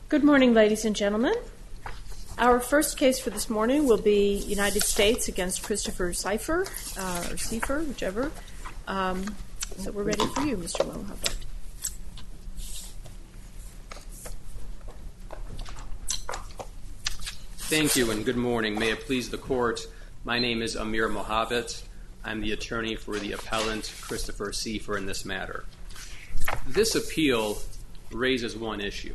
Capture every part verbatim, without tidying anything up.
Good morning, ladies and gentlemen. Our first case for this morning will be United States against Christopher Seifer, uh, or Seifer, whichever. Um, so we're ready for you, Mister Mohabbat. Thank you and good morning. May it please the court, my name is Amir Mohabbat. I'm the attorney for the appellant Christopher Seifer in this matter. This appeal raises one issue,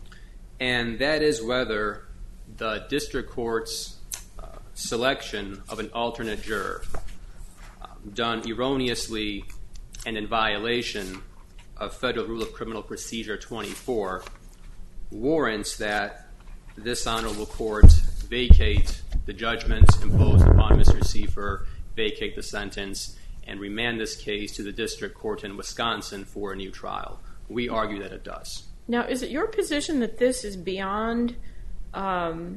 and that is whether the district court's uh, selection of an alternate juror, uh, done erroneously and in violation of Federal Rule of Criminal Procedure twenty-four, warrants that this honorable court vacate the judgment imposed upon Mister Seifer, vacate the sentence, and remand this case to the district court in Wisconsin for a new trial. We argue that it does. Now, is it your position that this is beyond um,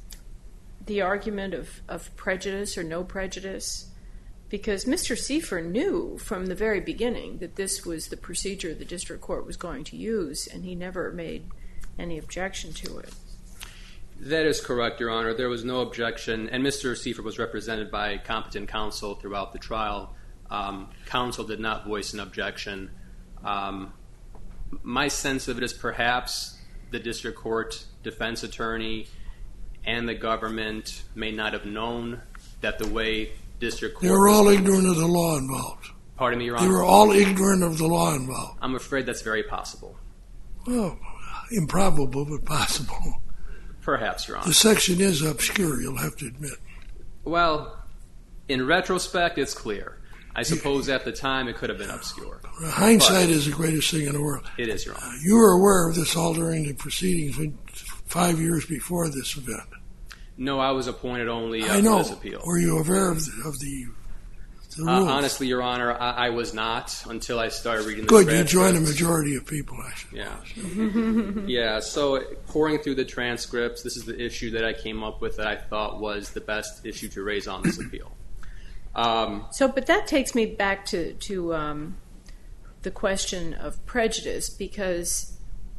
the argument of, of prejudice or no prejudice? Because Mister Seifer knew from the very beginning that this was the procedure the district court was going to use, and he never made any objection to it. That is correct, Your Honor. There was no objection, and Mister Seifer was represented by competent counsel throughout the trial. Um, counsel did not voice an objection. Um, my sense of it is perhaps the district court defense attorney and the government may not have known that the way district court... They were all ignorant of the law involved. Pardon me, Your Honor? They were all ignorant of the law involved. I'm afraid that's very possible. Well, improbable, but possible. Perhaps, Your Honor. The section is obscure, you'll have to admit. Well, in retrospect, it's clear. I suppose at the time it could have been obscure. Hindsight but is the greatest thing in the world. It is, Your Honor. Uh, you were aware of this all during the proceedings five years before this event. No, I was appointed only uh, I know. for this appeal. Were you aware of the, of the, the uh, rules? Honestly, Your Honor, I, I was not until I started reading the Good, transcripts. you joined a majority of people, actually. Yeah. Yeah, so pouring through the transcripts, this is the issue that I came up with that I thought was the best issue to raise on this appeal. Um, So, but that takes me back to, to um, the question of prejudice, because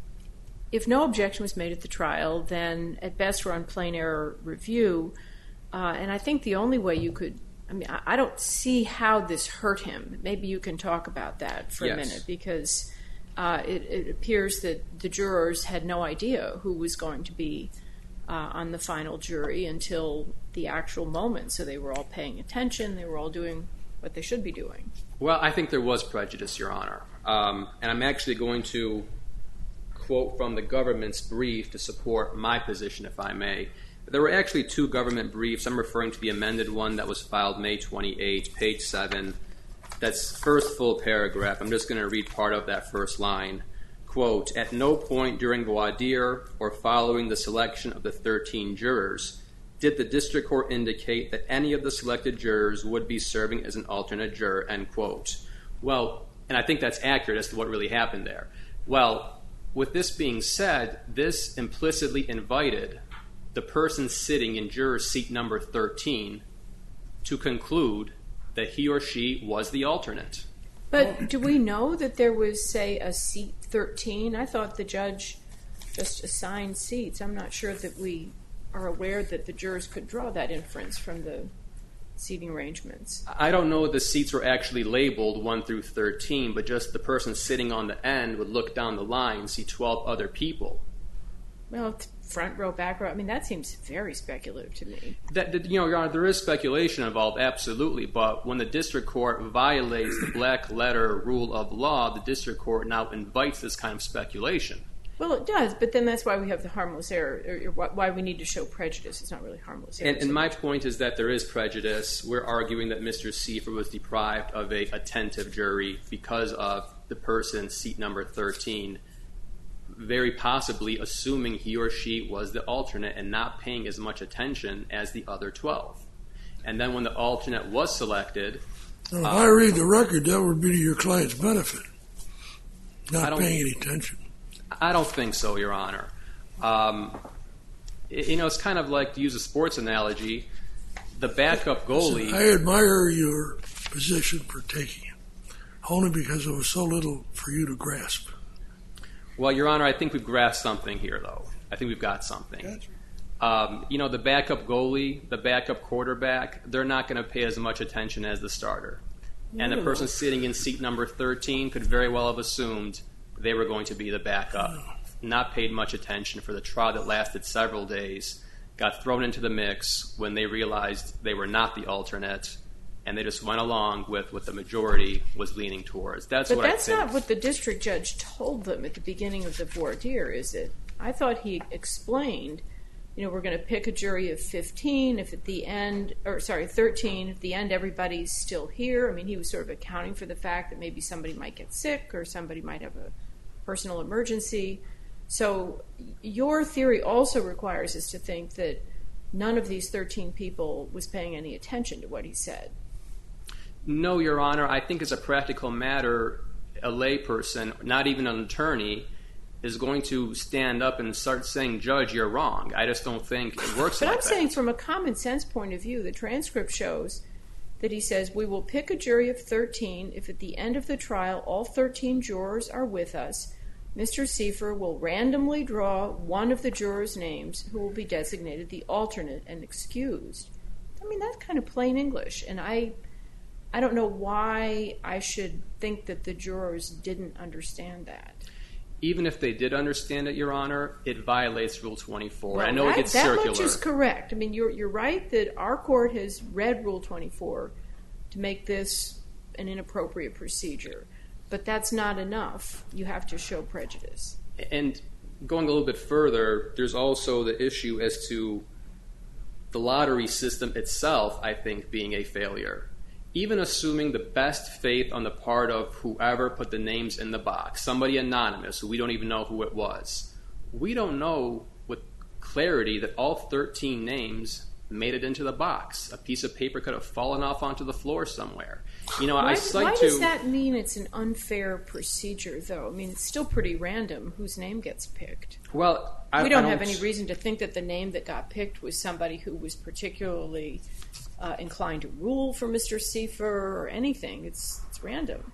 if no objection was made at the trial, then at best we're on plain error review, uh, and I think the only way you could, I mean, I, I don't see how this hurt him. Maybe you can talk about that for Yes. a minute, because uh, it, it appears that the jurors had no idea who was going to be uh, on the final jury until the actual moment, so they were all paying attention, they were all doing what they should be doing. Well, I think there was prejudice, Your Honor, um, and I'm actually going to quote from the government's brief to support my position, if I may. There were actually two government briefs. I'm referring to the amended one that was filed May twenty-eighth, page seven. That's first full paragraph. I'm just going to read part of that first line. Quote, "At no point during voir dire or following the selection of the thirteen jurors did the district court indicate that any of the selected jurors would be serving as an alternate juror," end quote. Well, and I think that's accurate as to what really happened there. Well, with this being said, this implicitly invited the person sitting in juror seat number thirteen to conclude that he or she was the alternate. But do we know that there was, say, a seat thirteen? I thought the judge just assigned seats. I'm not sure that we are aware that the jurors could draw that inference from the seating arrangements. I don't know if the seats were actually labeled one through thirteen, but just the person sitting on the end would look down the line and see twelve other people. Well, front row, back row, I mean, that seems very speculative to me. That, that, you know, Your Honor, there is speculation involved, absolutely, but when the district court violates the black letter rule of law, the district court now invites this kind of speculation. Well, it does, but then that's why we have the harmless error, or why we need to show prejudice. It's not really harmless error. And, and my point is that there is prejudice. We're arguing that Mister Seifer was deprived of a attentive jury because of the person, seat number thirteen, very possibly assuming he or she was the alternate and not paying as much attention as the other twelve. And then when the alternate was selected... Now, if uh, I read the record, that would be to your client's benefit, not paying any attention. I don't think so, Your Honor. Um, it, you know, it's kind of like, to use a sports analogy, the backup goalie... I admire your position for taking it, only because it was so little for you to grasp. Well, Your Honor, I think we've grasped something here, though. I think we've got something. Gotcha. Um, you know, the backup goalie, the backup quarterback, they're not going to pay as much attention as the starter. And the person sitting in seat number thirteen could very well have assumed they were going to be the backup, not paid much attention for the trial that lasted several days, got thrown into the mix when they realized they were not the alternate, and they just went along with what the majority was leaning towards. That's but what that's I think. not what the district judge told them at the beginning of the voir dire, is it? I thought he explained, you know, we're going to pick a jury of fifteen if at the end, or sorry, thirteen, if at the end everybody's still here. I mean, he was sort of accounting for the fact that maybe somebody might get sick or somebody might have a personal emergency. So your theory also requires us to think that none of these thirteen people was paying any attention to what he said. No, Your Honor. I think as a practical matter, a layperson, not even an attorney, is going to stand up and start saying, Judge, you're wrong. I just don't think it works but like I'm that. saying from a common sense point of view, the transcript shows that he says, we will pick a jury of thirteen if at the end of the trial all thirteen jurors are with us. Mister Seifer will randomly draw one of the jurors' names who will be designated the alternate and excused. I mean, that's kind of plain English, and I I don't know why I should think that the jurors didn't understand that. Even if they did understand it, Your Honor, it violates Rule twenty-four. Well, I know that, it gets that circular. much is correct. I mean, you're you're right that our court has read Rule twenty-four to make this an inappropriate procedure, but that's not enough. You have to show prejudice. And going a little bit further, there's also the issue as to the lottery system itself, I think, being a failure. Even assuming the best faith on the part of whoever put the names in the box, somebody anonymous who we don't even know who it was, we don't know with clarity that all thirteen names made it into the box. A piece of paper could have fallen off onto the floor somewhere. You know, why, I cite why to, does that mean it's an unfair procedure, though? I mean, it's still pretty random whose name gets picked. Well, I, we don't, I don't have any reason to think that the name that got picked was somebody who was particularly uh, inclined to rule for Mister Seifer or anything. It's it's random.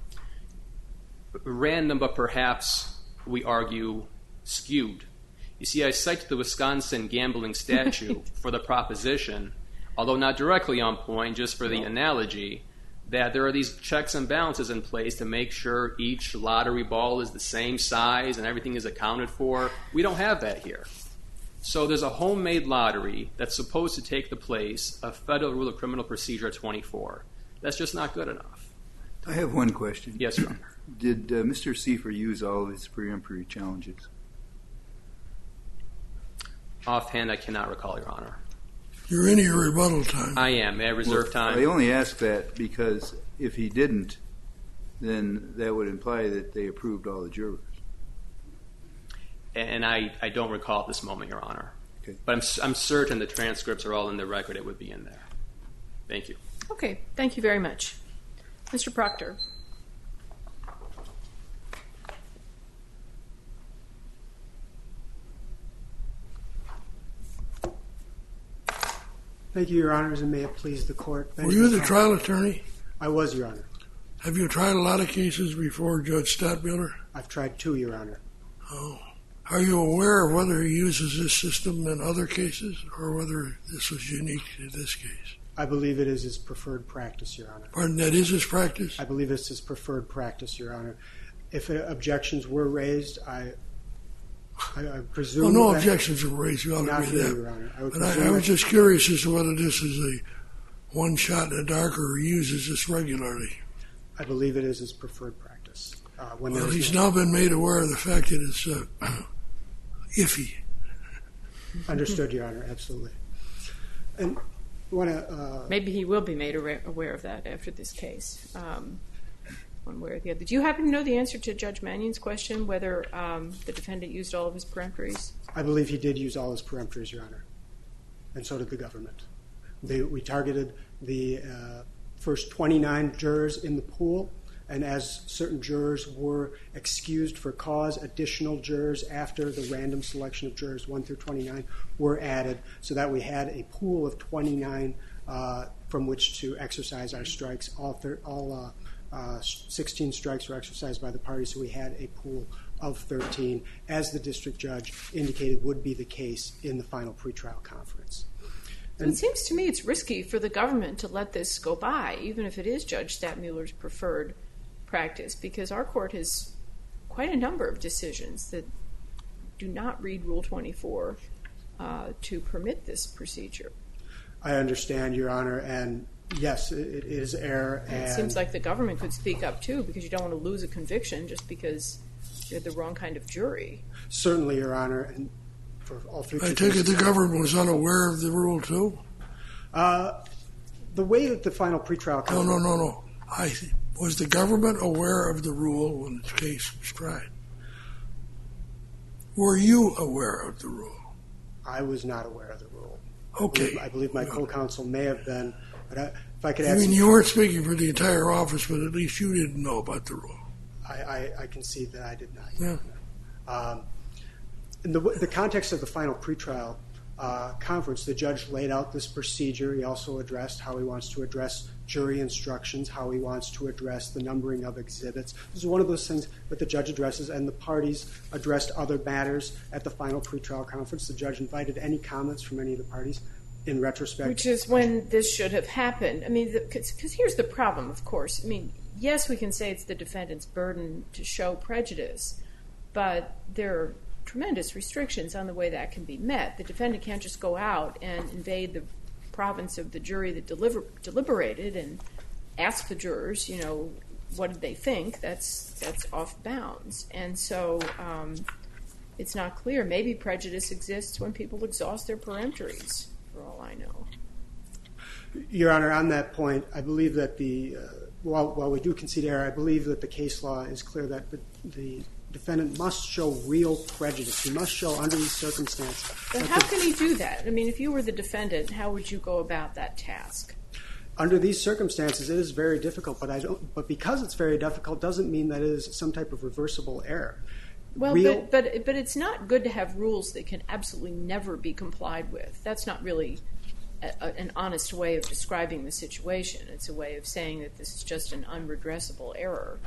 Random, but perhaps, we argue, skewed. You see, I cite the Wisconsin gambling statute for the proposition, although not directly on point, just for the analogy, that there are these checks and balances in place to make sure each lottery ball is the same size and everything is accounted for. We don't have that here. So there's a homemade lottery that's supposed to take the place of Federal Rule of Criminal Procedure twenty-four. That's just not good enough. I have one question. Yes, Your Honor. Did uh, Mister Seifer use all of his preemptory challenges? Offhand, I cannot recall, Your Honor. You're in your rebuttal time. I am. May I reserve Well, time? I only ask that because if he didn't, then that would imply that they approved all the jurors. And I, I don't recall at this moment, Your Honor. Okay. But I'm, I'm certain the transcripts are all in the record. It would be in there. Thank you. Okay, thank you very much. Mister Proctor. Thank you, Your Honors, and may it please the Court. Were you the trial attorney? I was, Your Honor. Have you tried a lot of cases before Judge Stadtmiller? I've tried two, Your Honor. Oh. Are you aware of whether he uses this system in other cases or whether this was unique to this case? I believe it is his preferred practice, Your Honor. Pardon, that is his practice? I believe it's his preferred practice, Your Honor. If uh, objections were raised, I, I, I presume Well, no that objections were raised. You ought to not read here, that. Your Honor. I, would But I, I presume was that- just curious as to whether this is a one shot in the dark or he uses this regularly. I believe it is his preferred practice. Uh, when Well, there's he's no- now been made aware of the fact that it's uh, iffy. Understood, Your Honor, absolutely. And want to... Uh, Maybe he will be made aware aware of that after this case, um, one way or the other. Do you happen to know the answer to Judge Mannion's question, whether um, the defendant used all of his peremptories? I believe he did use all his peremptories, Your Honor, and so did the government. They, we targeted the uh, first twenty-nine jurors in the pool, and as certain jurors were excused for cause, additional jurors after the random selection of jurors one through twenty-nine were added, so that we had a pool of twenty-nine uh, from which to exercise our strikes. All, thir- all uh, uh, sixteen strikes were exercised by the parties, so we had a pool of thirteen, as the district judge indicated would be the case in the final pretrial conference. And it seems to me it's risky for the government to let this go by, even if it is Judge Stadtmuller's preferred practice, because our court has quite a number of decisions that do not read Rule twenty-four uh, to permit this procedure. I understand, Your Honor, and yes, it, it is error. And it seems like the government could speak up too, because you don't want to lose a conviction just because you're the wrong kind of jury. Certainly, Your Honor, and for all three. I take it the government was unaware of the rule too? Uh, the way that the final pretrial conference... No, no, no, no. I was the government aware of the rule when the case was tried? Were you aware of the rule? I was not aware of the rule. Okay. I believe, I believe my co-counsel may have been, but I, if I could I add mean, some, you weren't speaking for the entire office, but at least you didn't know about the rule. I, I, I concede that I did not. Yeah. Um, in the, the context of the final pretrial uh, conference, the judge laid out this procedure. He also addressed how he wants to address jury instructions, how he wants to address the numbering of exhibits. This is one of those things that the judge addresses, and the parties addressed other matters at the final pretrial conference. The judge invited any comments from any of the parties in retrospect. Which is when this should have happened. I mean, because here's the problem, of course. I mean, yes, we can say it's the defendant's burden to show prejudice, but there are tremendous restrictions on the way that can be met. The defendant can't just go out and invade the province of the jury that deliver, deliberated and ask the jurors, you know, what did they think? That's that's off bounds. And so um, it's not clear. Maybe prejudice exists when people exhaust their peremptories, for all I know. Your Honor, on that point, I believe that the, uh, while, while we do concede error, I believe that the case law is clear that the, the defendant must show real prejudice. He must show under these circumstances. But how can he do that? I mean, if you were the defendant, how would you go about that task? Under these circumstances, it is very difficult, but I don't. But because it's very difficult, doesn't mean that it is some type of reversible error. Well, real, but, but but it's not good to have rules that can absolutely never be complied with. That's not really a, a, an honest way of describing the situation. It's a way of saying that this is just an unredressable error.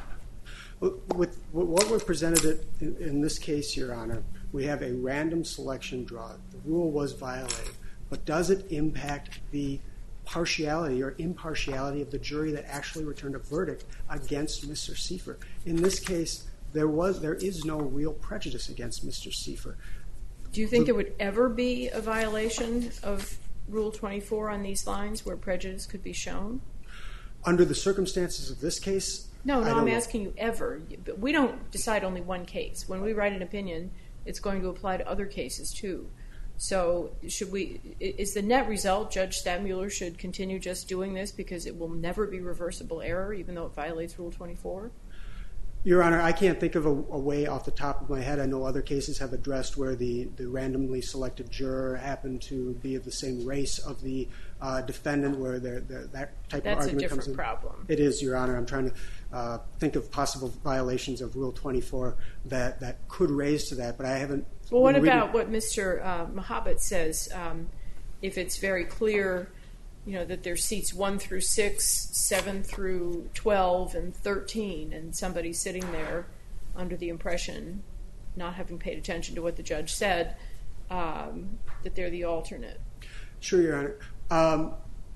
With what we're presented in, in this case, Your Honor, we have a random selection draw. The rule was violated, but does it impact the partiality or impartiality of the jury that actually returned a verdict against Mister Seifer? In this case, there was there is no real prejudice against Mister Seifer. Do you think the, there would ever be a violation of Rule twenty-four on these lines where prejudice could be shown? Under the circumstances of this case, No, no, I'm know. asking you ever. But we don't decide only one case. When we write an opinion, it's going to apply to other cases too. So should we? Is the net result Judge Stadtmuller should continue just doing this because it will never be reversible error, even though it violates Rule twenty-four? Your Honor, I can't think of a, a way off the top of my head. I know other cases have addressed where the, the randomly selected juror happened to be of the same race of the uh, defendant, where they're, they're, that type That's of argument comes in. That's a different problem. It is, Your Honor. I'm trying to uh, think of possible violations of Rule twenty-four that, that could raise to that, but I haven't. Well, what about what Mister Uh, Mohabit says? Um, if it's very clear, you know, that there's seats one through six, seven through twelve, and thirteen, and somebody's sitting there under the impression, not having paid attention to what the judge said, um, that they're the alternate. Sure, Your Honor. Um,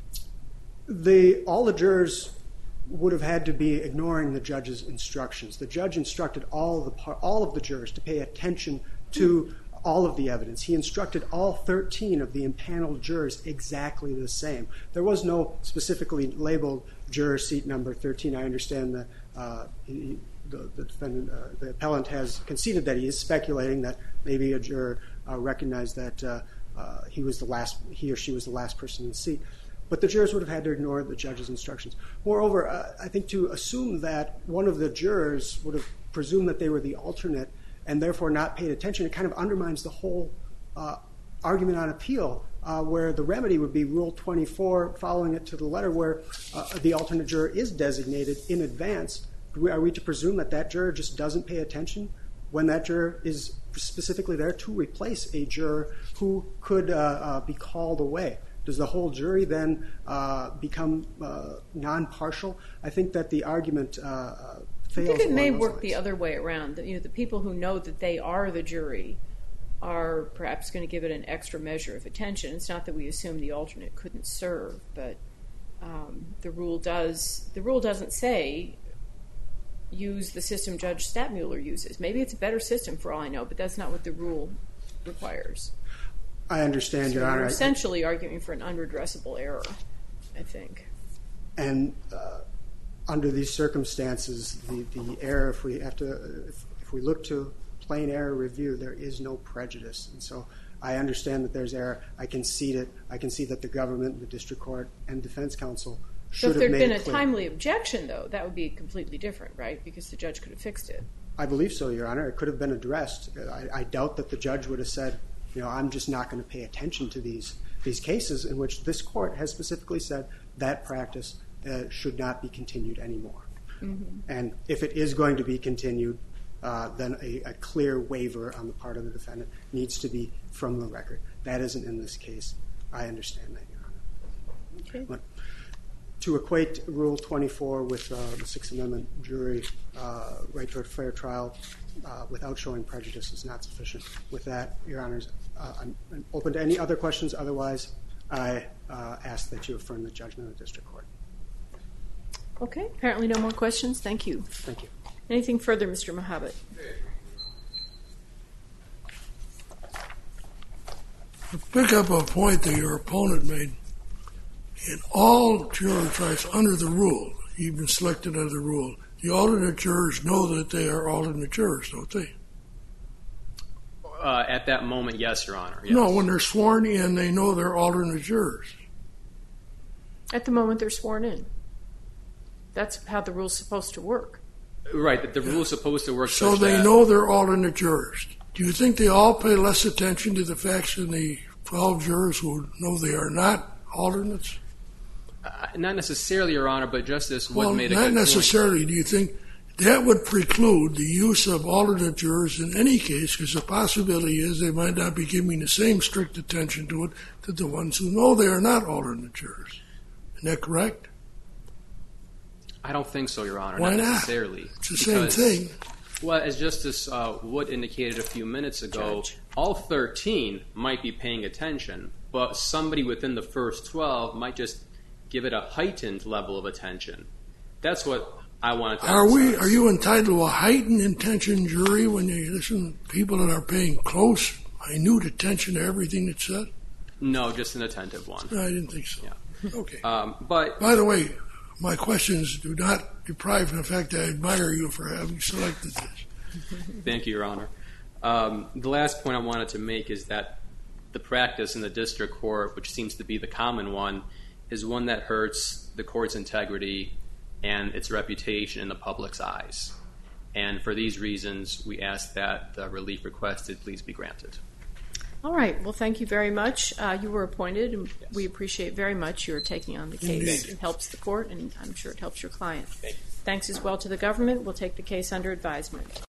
the all the jurors would have had to be ignoring the judge's instructions. The judge instructed all of the par- all of the jurors to pay attention to all of the evidence. He instructed all thirteen of the impaneled jurors exactly the same. There was no specifically labeled juror seat number thirteen. I understand that uh, he, the, the defendant, uh, the appellant, has conceded that he is speculating that maybe a juror uh, recognized that uh, uh, he was the last, he or she was the last person in the seat. But the jurors would have had to ignore the judge's instructions. Moreover, uh, I think to assume that one of the jurors would have presumed that they were the alternate and therefore not paid attention, it kind of undermines the whole uh, argument on appeal, uh, where the remedy would be Rule twenty-four, following it to the letter, where uh, the alternate juror is designated in advance. Are we to presume that that juror just doesn't pay attention when that juror is specifically there to replace a juror who could uh, uh, be called away? Does the whole jury then uh, become uh, non-partial? I think that the argument uh, fails. I think it may along those work lines. the other way around. You know, the people who know that they are the jury are perhaps going to give it an extra measure of attention. It's not that we assume the alternate couldn't serve, but um, the rule does. The rule doesn't say use the system Judge Stadtmuller uses. Maybe it's a better system for all I know, but that's not what the rule requires. I understand, So Your Honor. you're essentially arguing for an unredressable error, I think. And uh, under these circumstances, the, the error, if we have to, if, if we look to plain error review, there is no prejudice. And so I understand that there's error. I concede it. I can see that the government, the district court, and defense counsel So should if have there'd made been it a clear. timely objection, though, that would be completely different, right? Because the judge could have fixed it. I believe so, Your Honor. It could have been addressed. I, I doubt that the judge would have said, you know, I'm just not going to pay attention to these these cases in which this court has specifically said that practice uh, should not be continued anymore. Mm-hmm. And if it is going to be continued, uh, then a, a clear waiver on the part of the defendant needs to be from the record. That isn't in this case. I understand that, Your Honor. Okay. But to equate Rule twenty-four with uh, the Sixth Amendment jury uh, right to a fair trial uh, without showing prejudice is not sufficient. With that, Your Honors, uh, I'm, I'm open to any other questions. Otherwise, I uh, ask that you affirm the judgment of the district court. Okay. Apparently no more questions. Thank you. Thank you. Anything further, Mister Mohabit? To pick up a point that your opponent made, in all jury trials under the rule, you've been selected under the rule, the alternate jurors know that they are alternate jurors, don't they? Uh, at that moment, yes, Your Honor. Yes. No, when they're sworn in, they know they're alternate jurors. At the moment they're sworn in. That's how the rule's supposed to work. Right, that the rule is supposed to work So such they that- know they're alternate jurors. Do you think they all pay less attention to the facts than the twelve jurors who know they are not alternates? Uh, not necessarily, Your Honor, but Justice Wood Well, made a not good necessarily. point. Do you think that would preclude the use of alternate jurors in any case, because the possibility is they might not be giving the same strict attention to it to the ones who know they are not alternate jurors? Isn't that correct? I don't think so, Your Honor. Why not not? necessarily. It's the same Because- thing. Well, as Justice uh, Wood indicated a few minutes ago, Judge. all thirteen might be paying attention, but somebody within the first twelve might just give it a heightened level of attention. That's what I wanted to Are we? emphasize. Are you entitled to a heightened attention jury when you listen to people that are paying close, minute attention to everything that's said? No, just an attentive one. No, I didn't think so. Yeah. Okay. Um, but By the way, my questions do not deprive from the fact that I admire you for having selected this. Thank you, Your Honor. Um, the last point I wanted to make is that the practice in the district court, which seems to be the common one, is one that hurts the court's integrity and its reputation in the public's eyes. And for these reasons, we ask that the relief requested please be granted. All right. Well, thank you very much. Uh, you were appointed, and Yes. we appreciate very much your taking on the case. Indeed. It helps the court, and I'm sure it helps your client. Thank you. Thanks as well to the government. We'll take the case under advisement.